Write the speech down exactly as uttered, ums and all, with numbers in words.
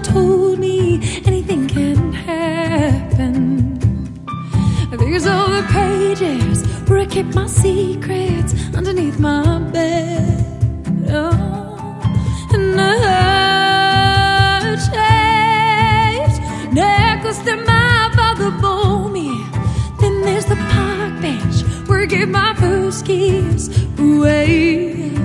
told me anything can happen. These are the pages where I keep my secrets underneath my bed. Oh, and the heart-shaped necklace that my father bought me. Then there's the park bench where I gave my first kiss away.